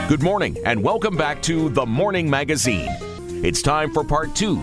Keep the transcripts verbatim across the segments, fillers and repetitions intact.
Good morning and welcome back to The Morning Magazine. It's time for part two.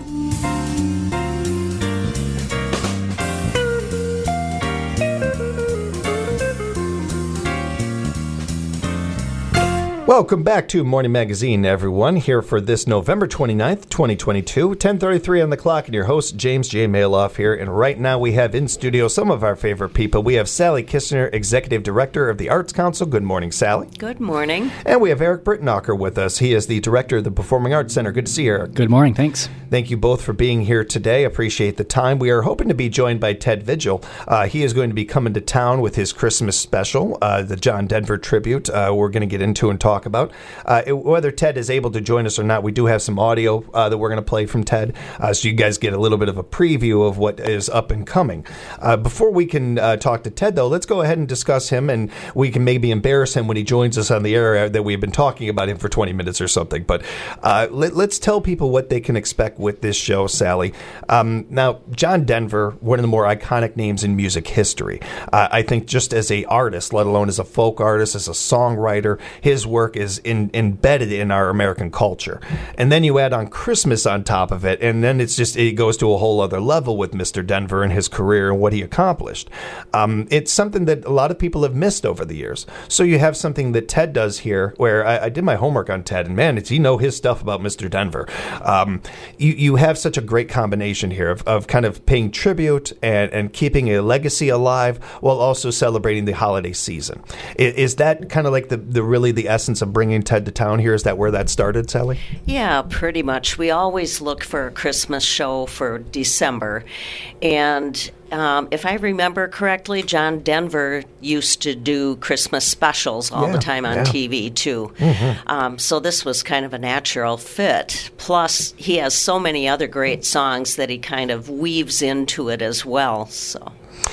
Welcome back to Morning Magazine, everyone. Here for this November twenty-ninth, twenty twenty-two, ten thirty-three on the clock, and your host, James J. Maloff here. And right now we have in studio some of our favorite people. We have Sally Kistner, Executive Director of the Arts Council. Good morning, Sally. Good morning. And we have Eric Brittenacher with us. He is the Director of the Performing Arts Center. Good to see you, Eric. Good morning. Thanks. Thank you both for being here today. Appreciate the time. We are hoping to be joined by Ted Vigil. Uh, he is going to be coming to town with his Christmas special, uh, the John Denver tribute. Uh, we're going to get into and talk about. Uh, it, whether Ted is able to join us or not, we do have some audio uh, that we're going to play from Ted, uh, so you guys get a little bit of a preview of what is up and coming. Uh, before we can uh, talk to Ted, though, let's go ahead and discuss him, and we can maybe embarrass him when he joins us on the air that we've been talking about him for twenty minutes or something. But uh, let, let's tell people what they can expect with this show, Sally. Um, now, John Denver, one of the more iconic names in music history. Uh, I think just as a artist, let alone as a folk artist, as a songwriter, his work is in, embedded in our American culture. And then you add on Christmas on top of it, and then it's just it goes to a whole other level with Mister Denver and his career and what he accomplished. Um, it's something that a lot of people have missed over the years. So you have something that Ted does here, where I, I did my homework on Ted, and man, it's, you know his stuff about Mister Denver. Um, you, you have such a great combination here of, of kind of paying tribute and, and keeping a legacy alive while also celebrating the holiday season. Is, is that kind of like the, the really the essence of bringing Ted to town here? Is that where that started, Sally? Yeah, pretty much. We always look for a Christmas show for December. And um, if I remember correctly, John Denver used to do Christmas specials all yeah, the time on yeah. T V, too. Mm-hmm. Um, so this was kind of a natural fit. Plus, he has so many other great songs that he kind of weaves into it as well, so...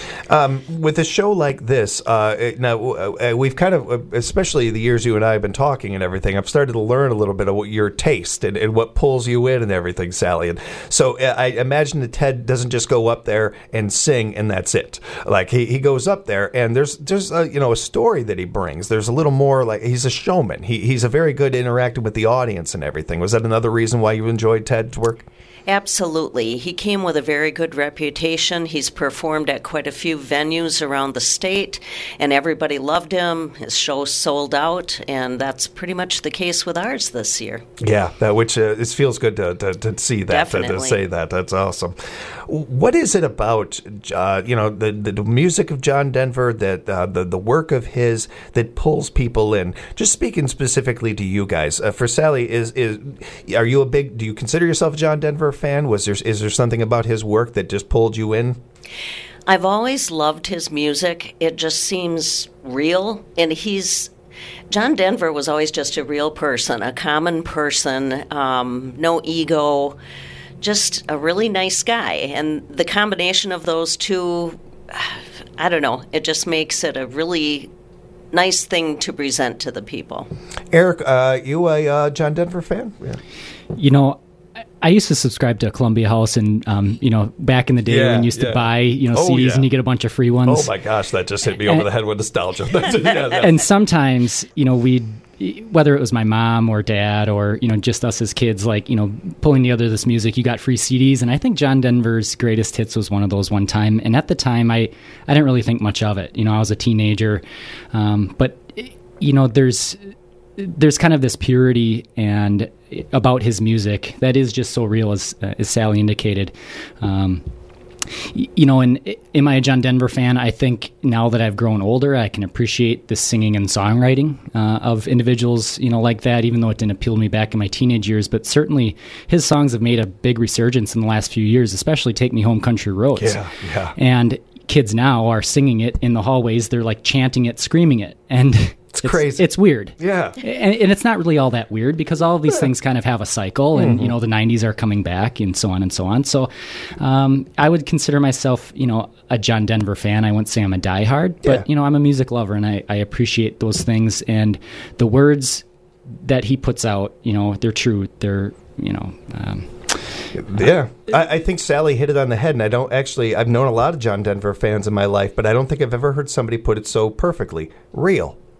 Um, with a show like this, uh, now uh, we've kind of, especially the years you and I have been talking and everything, I've started to learn a little bit of what your taste and, and what pulls you in and everything, Sally. And so uh, I imagine that Ted doesn't just go up there and sing and that's it. Like he, he goes up there and there's there's a, you know a story that he brings. There's a little more like he's a showman. He he's a very good interacting with the audience and everything. Was that another reason why you enjoyed Ted's work? Absolutely. He came with a very good reputation. He's performed at quite a few venues around the state, and everybody loved him. His show sold out, and that's pretty much the case with ours this year. Yeah, that which uh, it feels good to, to, to see that, to, to say that. That's awesome. What is it about, uh, you know, the, the music of John Denver, that uh, the, the work of his that pulls people in? Just speaking specifically to you guys, uh, for Sally, is is are you a big, do you consider yourself a John Denver fan? Was there is there something about his work that just pulled you in? I've always loved his music. It just seems real, and he's John Denver was always just a real person, a common person, um, no ego, just a really nice guy. And the combination of those two, I don't know, it just makes it a really nice thing to present to the people. Eric, uh, you a uh, John Denver fan? Yeah. You know, I used to subscribe to Columbia House, and um, you know, back in the day yeah, when you used yeah. to buy, you know, oh, C Ds yeah. and you get a bunch of free ones. Oh my gosh, that just hit me over and, the head with nostalgia. yeah, yeah. And sometimes, you know, we'd, whether it was my mom or dad or, you know, just us as kids, like, you know, pulling together this music, you got free C Ds. And I think John Denver's Greatest Hits was one of those one time. And at the time, I, I didn't really think much of it. You know, I was a teenager. Um, but, you know, there's there's kind of this purity and about his music that is just so real, as, uh, as Sally indicated. Um You know, and am I a John Denver fan? I think now that I've grown older, I can appreciate the singing and songwriting uh, of individuals, you know, like that, even though it didn't appeal to me back in my teenage years. But certainly his songs have made a big resurgence in the last few years, especially Take Me Home Country Roads. Yeah, yeah. And kids now are singing it in the hallways. They're like chanting it, screaming it. And it's, it's crazy. It's weird. Yeah. And, and it's not really all that weird because all of these yeah. things kind of have a cycle, and, mm-hmm. you know, the nineties are coming back and so on and so on. So um, I would consider myself, you know, a John Denver fan. I wouldn't say I'm a diehard, but, yeah. you know, I'm a music lover, and I, I appreciate those things. And the words that he puts out, you know, they're true. They're, you know... Um, Yeah, I, I think Sally hit it on the head, and I don't actually, I've known a lot of John Denver fans in my life, but I don't think I've ever heard somebody put it so perfectly. Real.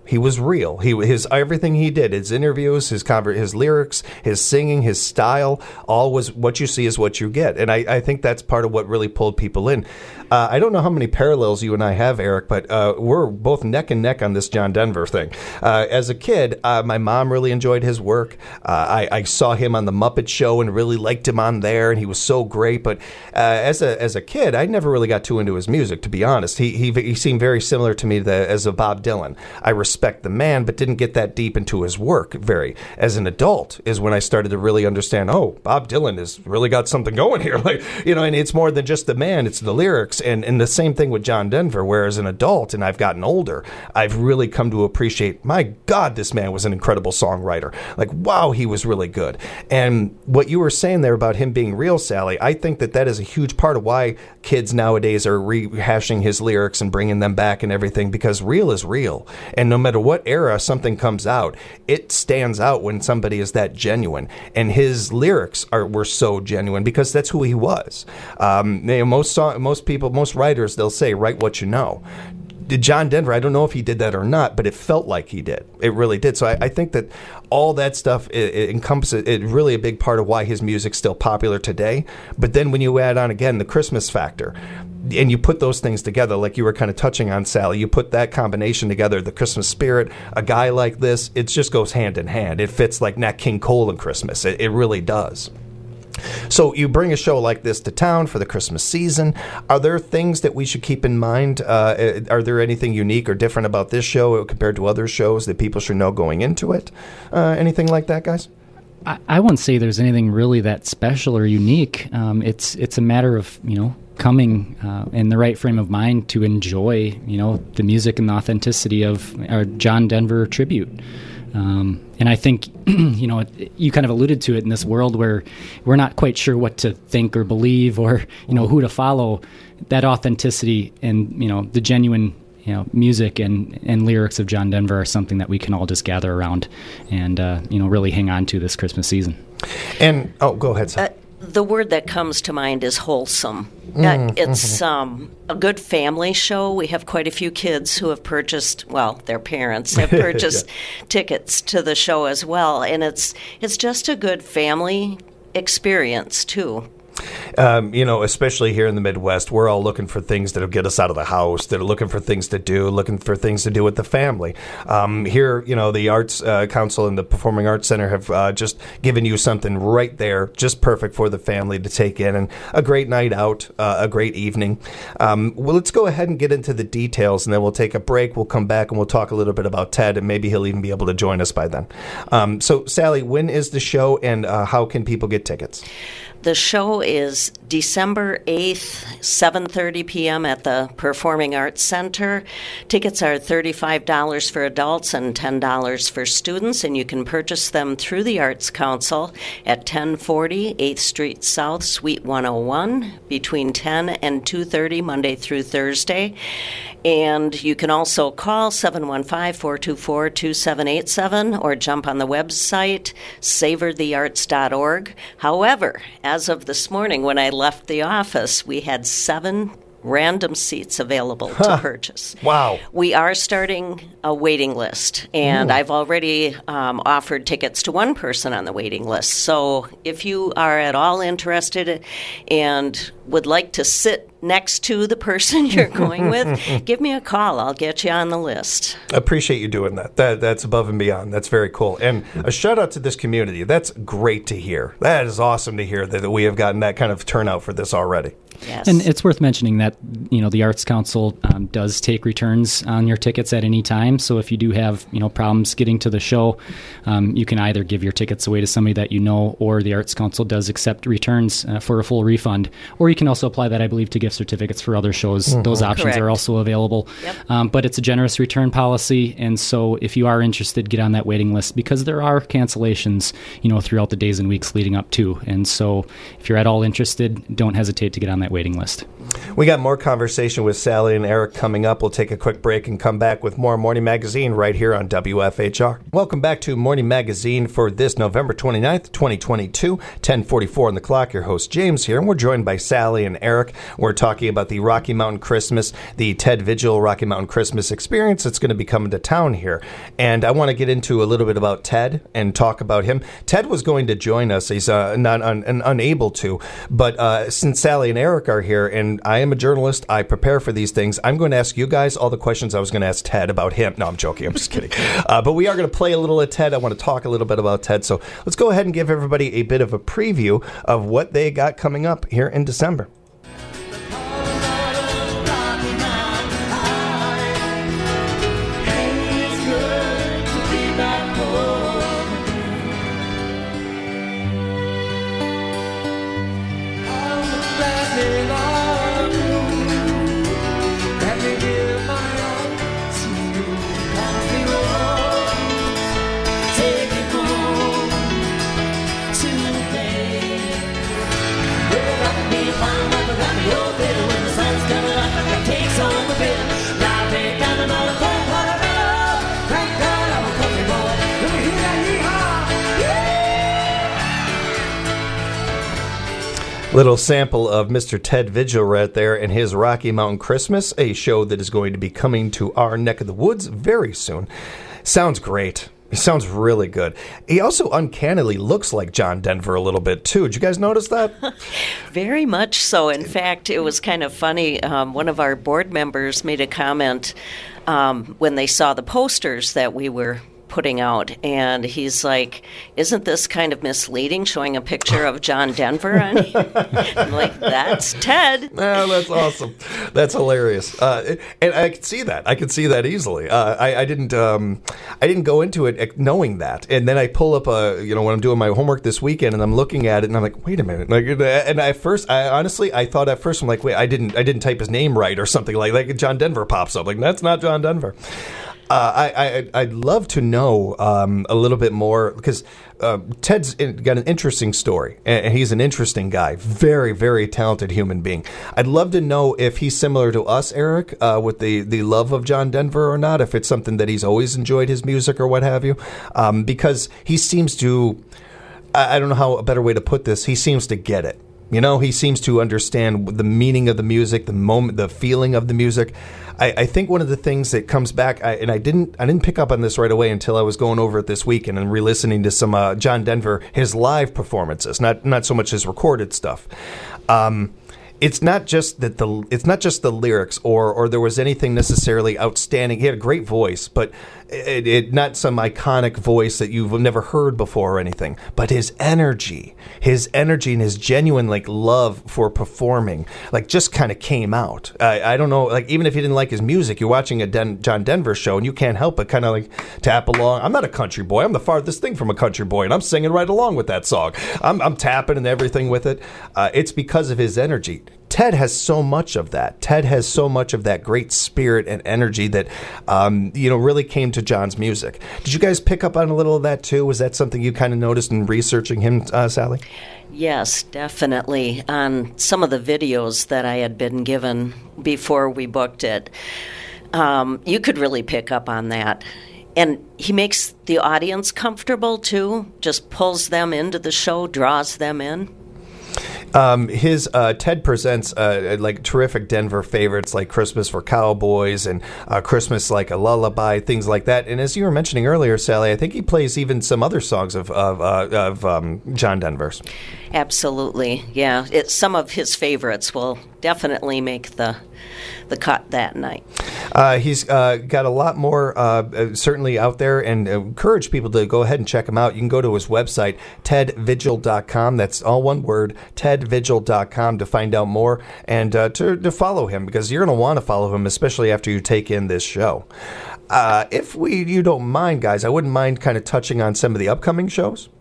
He was real. He his everything he did, his interviews, his conver- his lyrics, his singing, his style, all was what you see is what you get. And I, I think that's part of what really pulled people in. Uh, I don't know how many parallels you and I have, Eric, but uh, we're both neck and neck on this John Denver thing. Uh, as a kid, uh, my mom really enjoyed his work. Uh, I, I saw him on the Muppet Show and really liked him on there, and he was so great. But uh, as a as a kid, I never really got too into his music, to be honest. He he, he seemed very similar to me to, as a Bob Dylan. I respect the man, but didn't get that deep into his work very. As an adult is when I started to really understand, oh, Bob Dylan has really got something going here. Like, you know, and it's more than just the man, it's the lyrics. And, and the same thing with John Denver, where as an adult and I've gotten older, I've really come to appreciate, my God, this man was an incredible songwriter. Like, wow, he was really good. And what you were saying there about him being real, Sally, I think that that is a huge part of why kids nowadays are rehashing his lyrics and bringing them back and everything, because real is real. And no matter what era something comes out, it stands out when somebody is that genuine. And his lyrics are were so genuine because that's who he was. Um, you know, most song, most people, most writers, they'll say, write what you know. Did John Denver, I don't know if he did that or not, but it felt like he did. It really did. So I, I think that all that stuff, it, it encompasses, it really a big part of why his music's still popular today. But then when you add on, again, the Christmas factor, and you put those things together, like you were kind of touching on, Sally, you put that combination together, the Christmas spirit, a guy like this, it just goes hand in hand. It fits like Nat King Cole and Christmas. It, it really does. So you bring a show like this to town for the Christmas season. Are there things that we should keep in mind? Uh, are there anything unique or different about this show compared to other shows that people should know going into it? Uh, anything like that, guys? I, I wouldn't say there's anything really that special or unique. Um, it's it's a matter of, you know, coming uh, in the right frame of mind to enjoy, you know, the music and the authenticity of our John Denver tribute. Um, and I think, you know, you kind of alluded to it in this world where we're not quite sure what to think or believe or, you know, who to follow. That authenticity and, you know, the genuine, you know, music and, and lyrics of John Denver are something that we can all just gather around and, uh, you know, really hang on to this Christmas season. And, oh, go ahead, Sam. Uh, the word that comes to mind is wholesome. Mm, uh, it's um, a good family show. We have quite a few kids who have purchased, well, their parents have purchased yeah. tickets to the show as well. And it's it's just a good family experience, too. Um, you know, especially here in the Midwest, we're all looking for things that'll get us out of the house, that are looking for things to do, looking for things to do with the family. Um, here, you know, the Arts uh, Council and the Performing Arts Center have uh, just given you something right there, just perfect for the family to take in, and a great night out, uh, a great evening. Um, well, let's go ahead and get into the details, and then we'll take a break. We'll come back and we'll talk a little bit about Ted, and maybe he'll even be able to join us by then. Um, so, Sally, when is the show, and uh, how can people get tickets? The show is December eighth, seven thirty p.m. at the Performing Arts Center. Tickets are thirty-five dollars for adults and ten dollars for students, and you can purchase them through the Arts Council at ten forty eighth Street South, Suite one oh one, between ten and two thirty, Monday through Thursday. And you can also call seven one five, four two four, two seven eight seven or jump on the website, savor the arts dot org. However, as of this morning when I left the office, we had seven random seats available huh. to purchase. Wow. We are starting a waiting list, and Ooh. I've already um, offered tickets to one person on the waiting list. So if you are at all interested and would like to sit next to the person you're going with, give me a call. I'll get you on the list. Appreciate you doing that. that. That's above and beyond. That's very cool. And a shout out to this community. That's great to hear. That is awesome to hear that we have gotten that kind of turnout for this already. Yes. And it's worth mentioning that, you know, the Arts Council um, does take returns on your tickets at any time. So if you do have, you know, problems getting to the show, um, you can either give your tickets away to somebody that you know, or the Arts Council does accept returns uh, for a full refund. Or you can also apply that, I believe, to gift certificates for other shows. Mm-hmm. Those options Correct. are also available. Yep. Um, but it's a generous return policy. And so if you are interested, get on that waiting list, because there are cancellations, you know, throughout the days and weeks leading up to. And so if you're at all interested, don't hesitate to get on that waiting list. We got more conversation with Sally and Eric coming up. We'll take a quick break and come back with more Morning Magazine right here on W F H R. Welcome back to Morning Magazine for this November twenty-ninth, twenty twenty-two, ten forty-four on the clock. Your host, James, here, and we're joined by Sally and Eric. We're talking about the Rocky Mountain Christmas, the Ted Vigil Rocky Mountain Christmas experience that's going to be coming to town here. And I want to get into a little bit about Ted and talk about him. Ted was going to join us. He's uh, not un- un- unable to, but uh, since Sally and Eric are here, and I I am a journalist. I prepare for these things. I'm going to ask you guys all the questions I was going to ask Ted about him. No, I'm joking. I'm just kidding. Uh, but we are going to play a little at Ted. I want to talk a little bit about Ted. So let's go ahead and give everybody a bit of a preview of what they got coming up here in December. Little sample of Mister Ted Vigil right there and his Rocky Mountain Christmas, a show that is going to be coming to our neck of the woods very soon. Sounds great. He sounds really good. He also uncannily looks like John Denver a little bit, too. Did you guys notice that? Very much so. In fact, it was kind of funny. Um, one of our board members made a comment um, when they saw the posters that we were putting out, and he's like, isn't this kind of misleading, showing a picture of John Denver on here? I'm like, that's Ted. Oh, that's awesome. That's hilarious. Uh, and I could see that. I could see that easily. Uh, I, I didn't um, I didn't go into it knowing that. And then I pull up, a, you know, when I'm doing my homework this weekend, and I'm looking at it, and I'm like, wait a minute. Like, and I first, I honestly, I thought at first, I'm like, wait, I didn't, I didn't type his name right or something like like John Denver pops up. Like, that's not John Denver. Uh, I, I, I'd love to know um, a little bit more, because uh, Ted's got an interesting story, and he's an interesting guy. Very, very talented human being. I'd love to know if he's similar to us, Eric, uh, with the, the love of John Denver or not, if it's something that he's always enjoyed his music or what have you, um, because he seems to, I, I don't know how a better way to put this, he seems to get it. You know, he seems to understand the meaning of the music, the moment, the feeling of the music. I, I think one of the things that comes back, I, and I didn't, I didn't pick up on this right away until I was going over it this weekend and re-listening to some uh, John Denver, his live performances, not not so much his recorded stuff. Um, It's not just that the it's not just the lyrics or or there was anything necessarily outstanding. He had a great voice, but it, it not some iconic voice that you've never heard before or anything. But his energy, his energy and his genuine like love for performing, like just kind of came out. I, I don't know, like even if you didn't like his music, you're watching a Den, John Denver show and you can't help but kind of like tap along. I'm not a country boy. I'm the farthest thing from a country boy, and I'm singing right along with that song. I'm I'm tapping and everything with it. Uh, it's because of his energy. Ted has so much of that. Ted has so much of that great spirit and energy that, um, you know, really came to John's music. Did you guys pick up on a little of that too? Was that something you kind of noticed in researching him, uh, Sally? Yes, definitely. On some of the videos that I had been given before we booked it, um, you could really pick up on that. And he makes the audience comfortable too, just pulls them into the show, draws them in. Um, his uh, Ted presents uh, like terrific Denver favorites like Christmas for Cowboys and uh, Christmas Like a Lullaby, things like that. And as you were mentioning earlier, Sally, I think he plays even some other songs of of, uh, of um, John Denver's. Absolutely, yeah. It, some of his favorites will definitely make the the cut that night. Uh, he's uh, got a lot more uh, certainly out there, and encourage people to go ahead and check him out. You can go to his website, ted vigil dot com. That's all one word, ted vigil dot com, to find out more and uh, to, to follow him, because you're going to want to follow him, especially after you take in this show. Uh, if we you don't mind, guys, I wouldn't mind kind of touching on some of the upcoming shows.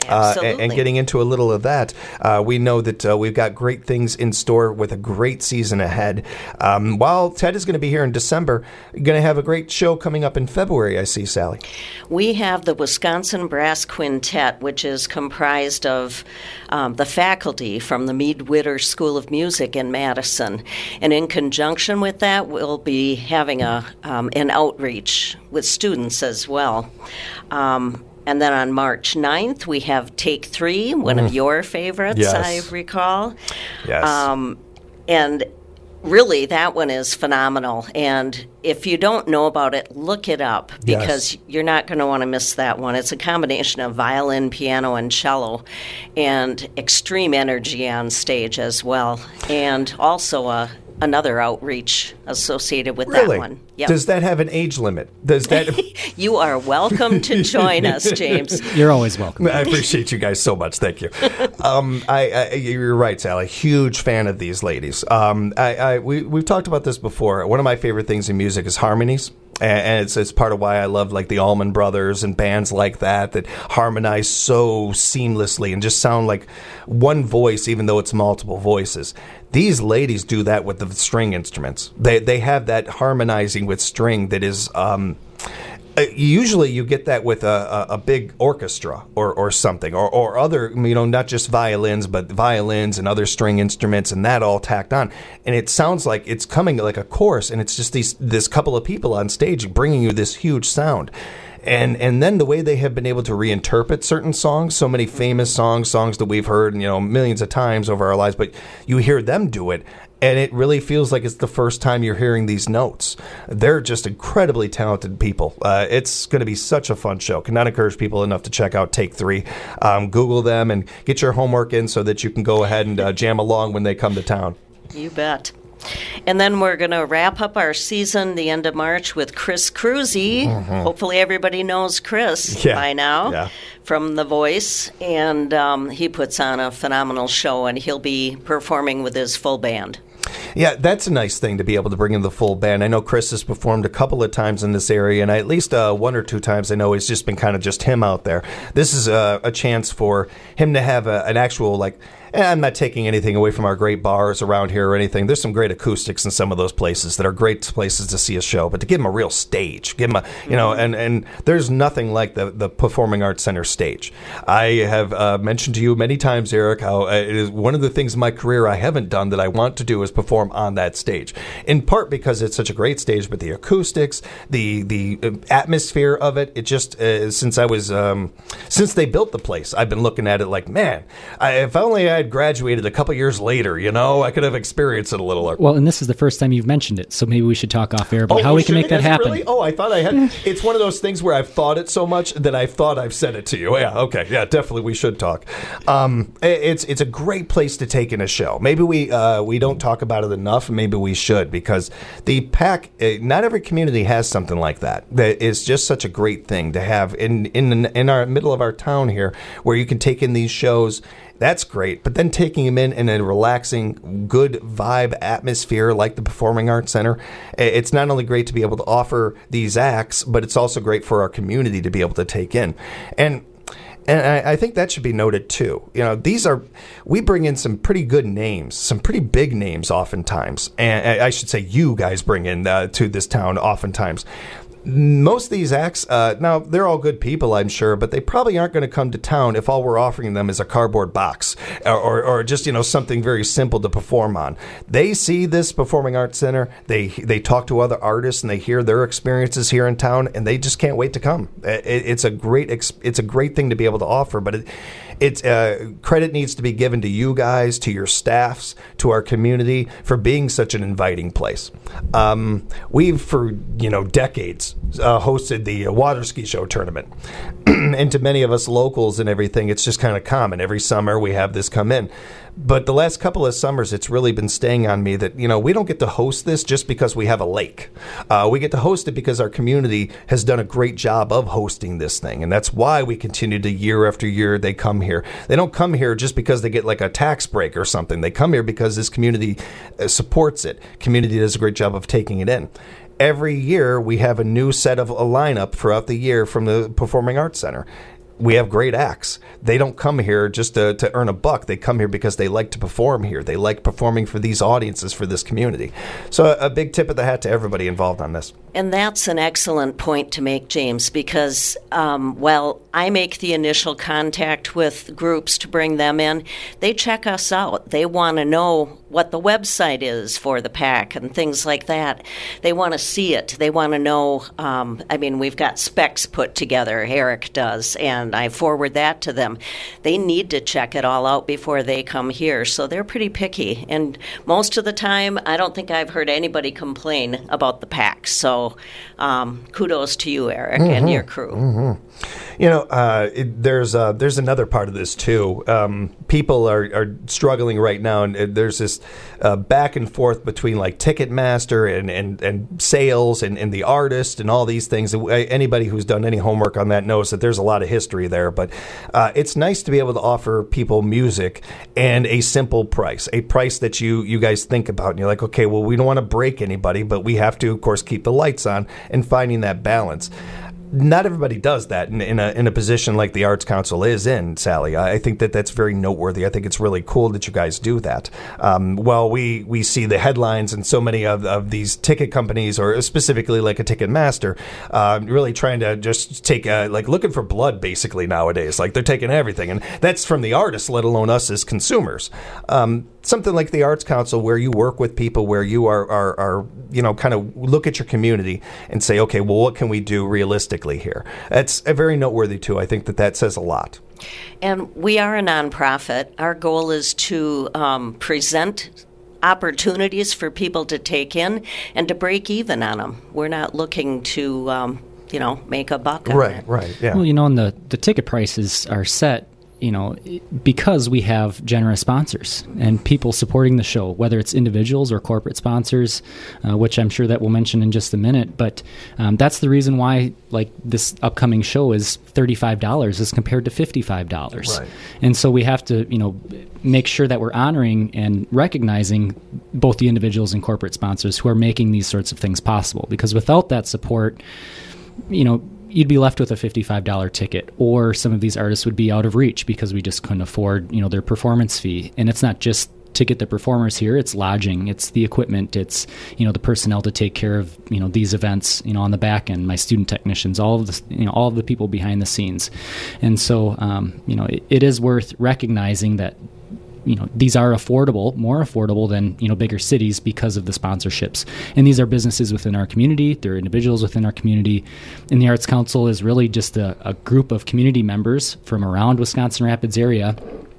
uh, and, and getting into a little of that, uh, we know that uh, we've got great things in store with a great season ahead. Um, while Ted is going to be here in December, you're going to have a great show coming up in February, I see, Sally. We have the Wisconsin Brass Quintet, which is comprised of um, the faculty from the Mead Witter School of Music in Madison. And in conjunction with that, we'll be having a um, an outreach with students as well. Um, and then on March ninth, we have Take Three, one mm. of your favorites, yes. I recall. Yes. Um, and really, that one is phenomenal. And if you don't know about it, look it up, because yes. you're not going to want to miss that one. It's a combination of violin, piano, and cello, and extreme energy on stage as well. And also a another outreach associated with really? that one. Yep. Does that have an age limit? Does that? You are welcome to join us, James. You're always welcome. I appreciate you guys so much. Thank you. Um, I, I, you're right, Sally. Huge fan of these ladies. Um, I, I, we, we've talked about this before. One of my favorite things in music is harmonies. And it's, it's part of why I love like the Allman Brothers and bands like that that harmonize so seamlessly and just sound like one voice, even though it's multiple voices. These ladies do that with the string instruments. They they have that harmonizing with string that is. Um, Usually you get that with a, a, a big orchestra or, or something, or, or other, you know, not just violins, but violins and other string instruments and that all tacked on. And it sounds like it's coming like a chorus, and it's just these this couple of people on stage bringing you this huge sound. And and then the way they have been able to reinterpret certain songs, so many famous songs, songs that we've heard, you know, millions of times over our lives, but you hear them do it, and it really feels like it's the first time you're hearing these notes. They're just incredibly talented people. Uh, it's going to be such a fun show. Cannot encourage people enough to check out Take Three. Um, Google them and get your homework in so that you can go ahead and uh, jam along when they come to town. You bet. And then we're going to wrap up our season the end of March with Chris Cruzy. Mm-hmm. Hopefully everybody knows Chris yeah. by now yeah. from The Voice. And um, he puts on a phenomenal show, and he'll be performing with his full band. Yeah, that's a nice thing to be able to bring in the full band. I know Chris has performed a couple of times in this area, and at least uh, one or two times I know it's just been kind of just him out there. This is a, a chance for him to have a, an actual, like, and I'm not taking anything away from our great bars around here or anything. There's some great acoustics in some of those places that are great places to see a show, but to give them a real stage, give them a, you know, and, and there's nothing like the, the Performing Arts Center stage. I have uh, mentioned to you many times, Eric, how uh, it is one of the things in my career I haven't done that I want to do is perform on that stage, in part because it's such a great stage, but the acoustics, the the atmosphere of it, it just, uh, since I was, um, since they built the place, I've been looking at it like, man, I, if only I had graduated a couple years later, you know, I could have experienced it a little. Well, and this is the first time you've mentioned it, so maybe we should talk off air about oh, how we can make that happen. Really? Oh, I thought I had. It's one of those things where I've thought it so much that I thought I've said it to you. Yeah, okay, yeah, definitely we should talk. Um, it's it's a great place to take in a show. Maybe we uh, we don't talk about it enough. Maybe we should, because the PAC, uh, not every community has something like that. That is just such a great thing to have in in in our middle of our town here, where you can take in these shows. That's great, but then taking them in in a relaxing, good vibe atmosphere like the Performing Arts Center, it's not only great to be able to offer these acts, but it's also great for our community to be able to take in. And And I, I think that should be noted, too. You know, these are, we bring in some pretty good names, some pretty big names oftentimes. And I should say you guys bring in uh, to this town oftentimes. Most of these acts, uh, now, they're all good people, I'm sure, but they probably aren't going to come to town if all we're offering them is a cardboard box or, or, or just, you know, something very simple to perform on. They see this Performing Arts Center, they they talk to other artists, and they hear their experiences here in town, and they just can't wait to come. It, it's a great it's a great thing to be able to offer, but it, it's uh, credit needs to be given to you guys, to your staffs, to our community for being such an inviting place. Um, we've, for, you know, decades, Uh, hosted the uh, water ski show tournament. And to many of us locals and everything, it's just kind of common. Every summer we have this come in. But the last couple of summers, it's really been staying on me that, you know, we don't get to host this just because we have a lake. Uh, we get to host it because our community has done a great job of hosting this thing. And that's why we continue to, year after year, they come here. They don't come here just because they get like a tax break or something. They come here because this community uh, supports it. Community does a great job of taking it in. Every year, we have a new set of a lineup throughout the year from the Performing Arts Center. we have great acts. They don't come here just to, to earn a buck. They come here because they like to perform here. They like performing for these audiences, for this community. So a, a big tip of the hat to everybody involved on this. And that's an excellent point to make, James, because, um, well, I make the initial contact with groups to bring them in. They check us out. They want to know what the website is for the PAC and things like that. They want to see it. They want to know, um, I mean, we've got specs put together, Eric does, and I forward that to them. They need to check it all out before they come here, so they're pretty picky. And most of the time, I don't think I've heard anybody complain about the PAC. So um, kudos to you, Eric, mm-hmm. and your crew. Mm-hmm. You know, uh, it, there's uh, there's another part of this too. Um, people are, are struggling right now, and there's this uh, back and forth between like Ticketmaster and, and, and sales and, and the artist and all these things. Anybody who's done any homework on that knows that there's a lot of history there. But uh, it's nice to be able to offer people music and a simple price, a price that you you guys think about, and you're like, okay, well, we don't want to break anybody, but we have to, of course, keep the lights on, and finding that balance. Not everybody does that in, in a in a position like the Arts Council is in, Sally. I think that that's very noteworthy. I think it's really cool that you guys do that. Um, well, we, we see the headlines and so many of, of these ticket companies, or specifically like a Ticketmaster, uh, really trying to just take a, like looking for blood basically nowadays. Like they're taking everything, and that's from the artists, let alone us as consumers. Um, something like the Arts Council, where you work with people, where you are, are, are you know, kind of look at your community and say, okay, well, what can we do realistically here? That's a very noteworthy too. I think that that says a lot. And we are a nonprofit. Our goal is to um, present opportunities for people to take in and to break even on them. We're not looking to, um, you know, make a buck on right, it. Right, right, yeah. Well, you know, and the, the ticket prices are set, you know, because we have generous sponsors and people supporting the show, whether it's individuals or corporate sponsors, uh, which I'm sure that we'll mention in just a minute. But um, that's the reason why, like, this upcoming show is thirty-five dollars as compared to fifty-five dollars. Right. And so we have to, you know, make sure that we're honoring and recognizing both the individuals and corporate sponsors who are making these sorts of things possible. Because without that support, you know, you'd be left with a fifty-five dollars ticket, or some of these artists would be out of reach because we just couldn't afford, you know, their performance fee. And it's not just to get the performers here, it's lodging, it's the equipment, it's, you know, the personnel to take care of, you know, these events, you know, on the back end, my student technicians, all of the, you know, all of the people behind the scenes. And so, um, you know, it, it is worth recognizing that, you know, these are affordable, more affordable than, you know, bigger cities because of the sponsorships. And these are businesses within our community. They're individuals within our community. And the Arts Council is really just a, a group of community members from around Wisconsin Rapids area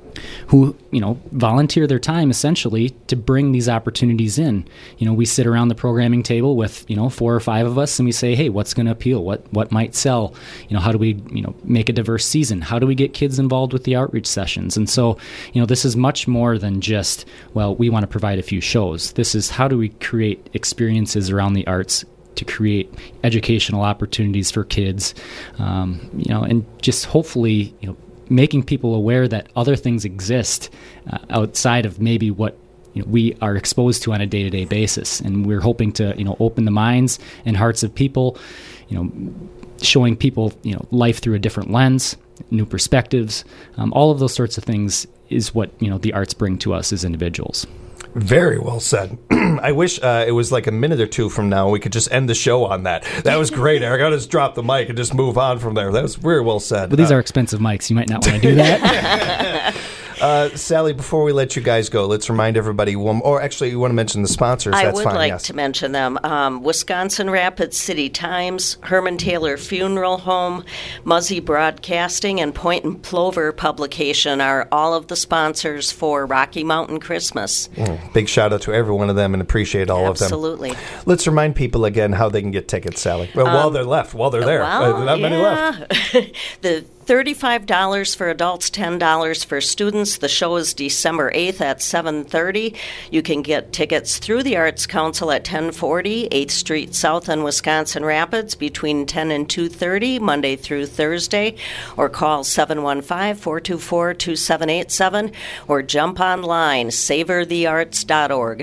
who, you know, volunteer their time essentially to bring these opportunities in. You know, we sit around the programming table with, you know, four or five of us, and we say, hey, what's going to appeal? What what might sell? You know, how do we, you know, make a diverse season? How do we get kids involved with the outreach sessions? And so, you know, this is much more than just, well, we want to provide a few shows. This is how do we create experiences around the arts to create educational opportunities for kids, um, you know, and just hopefully, you know, making people aware that other things exist uh, outside of maybe what, you know, we are exposed to on a day-to-day basis. And we're hoping to, you know, open the minds and hearts of people, you know, showing people, you know, life through a different lens, new perspectives. Um, all of those sorts of things is what, you know, the arts bring to us as individuals. Very well said. I wish uh, it was like a minute or two from now we could just end the show on that. That was great, Eric. I'll just drop the mic and just move on from there. That was very well said. But these uh, are expensive mics. You might not want to do that. Uh, Sally, before we let you guys go, let's remind everybody, one, or actually you want to mention the sponsors. I That's would fine, like yes. to mention them. Um, Wisconsin Rapids City Times, Herman Taylor Funeral Home, Muzzy Broadcasting, and Point and Plover Publication are all of the sponsors for Rocky Mountain Christmas. Mm, big shout out to every one of them, and appreciate all Absolutely. of them. Absolutely. Let's remind people again how they can get tickets, Sally. Well, um, while they're left, while they're there. Well, uh, not yeah. many left. The thirty-five dollars for adults, ten dollars for students. The show is December eighth at seven thirty. You can get tickets through the Arts Council at ten forty eighth Street South in Wisconsin Rapids between ten and two thirty, Monday through Thursday, or call seven one five, four two four, two seven eight seven, or jump online, savor the arts dot org.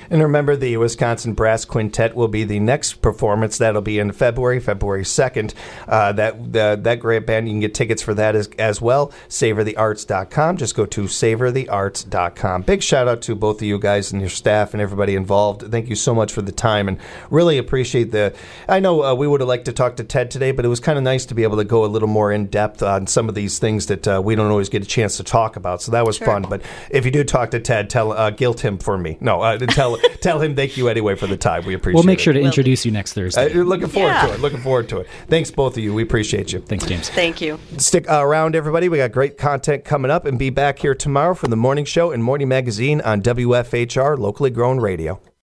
And remember, the Wisconsin Brass Quintet will be the next performance. That'll be in February, February second. Uh, that the, that great band, you can get tickets for that as, as well. savor the arts dot com. Just go to savor the arts dot com. Big shout out to both of you guys and your staff and everybody involved. Thank you so much for the time, and really appreciate the... I know uh, we would have liked to talk to Ted today, but it was kind of nice to be able to go a little more in depth on some of these things that uh, we don't always get a chance to talk about. So that was Sure. fun. But if you do talk to Ted, tell uh, guilt him for me. No, uh, tell tell him thank you anyway for the time. We appreciate it. We'll make sure to Will introduce you next Thursday. Uh, looking forward Yeah. to it. Looking forward to it. Thanks, both of you. We appreciate you. Thanks, James. Thank you. Stick around, everybody. We got great content coming up, and be back here tomorrow for the morning show and Morning Magazine on W F H R, locally grown radio.